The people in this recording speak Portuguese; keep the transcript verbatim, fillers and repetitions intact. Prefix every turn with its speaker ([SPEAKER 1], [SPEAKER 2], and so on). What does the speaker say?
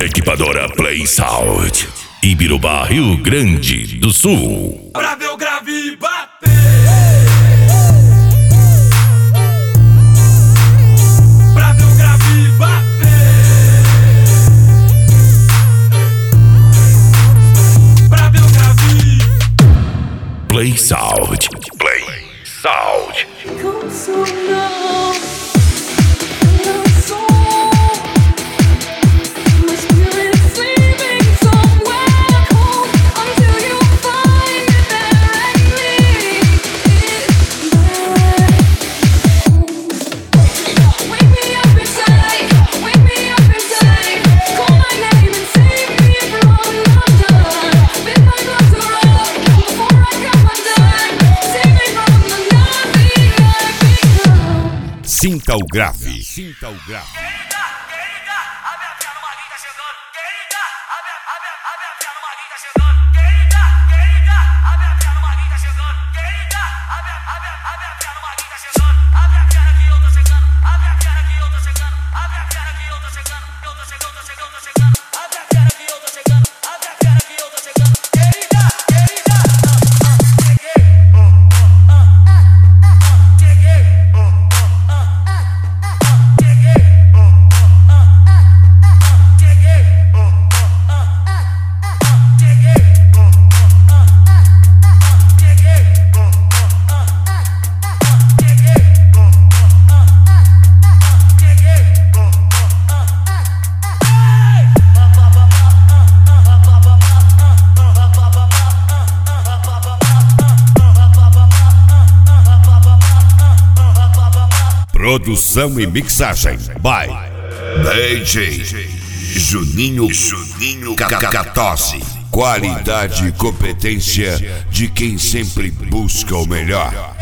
[SPEAKER 1] Equipadora Play Sound, Ibirubá, Rio Grande do Sul.
[SPEAKER 2] Pra ver o grave bater. Pra ver o grave bater. Pra ver o grave.
[SPEAKER 1] Play Sound, Play Sound. Sinta o grave. Sinta o grave.
[SPEAKER 2] Querida, querida, a minha pia no maguinho tá chegando. Querida, a minha, a minha, a minha pia no maguinho tá chegando. Querida, querida, a minha pia no maguinho tá chegando. Querida, a minha, a minha, a minha pia no maguinho tá chegando. A minha pia aqui eu tô chegando. A minha pia aqui eu tô chegando. A minha pia aqui eu tô chegando. Eu tô chegando, tô chegando, tô chegando. A minha pia aqui eu tô chegando. A minha pia aqui eu tô chegando. Querida, querida, cheguei. Cheguei.
[SPEAKER 1] Produção e mixagem by
[SPEAKER 3] D J Juninho Juninho Cacatosse. Qualidade e competência de quem sempre busca o melhor.